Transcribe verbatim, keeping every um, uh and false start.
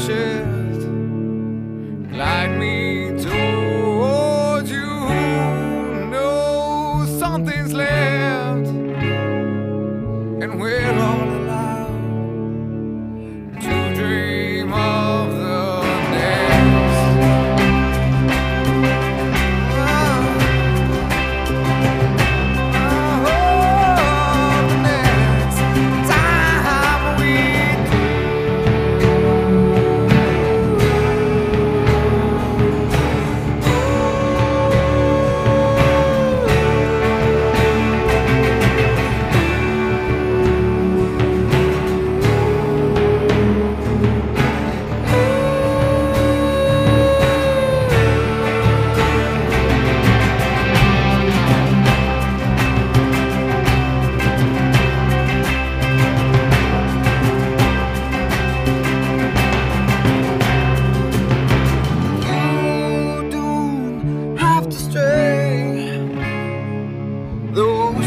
shift, glide me towards you. No, something's left, and we're all allowed to dream of the next. Oh, the next time we you don't have to stray. The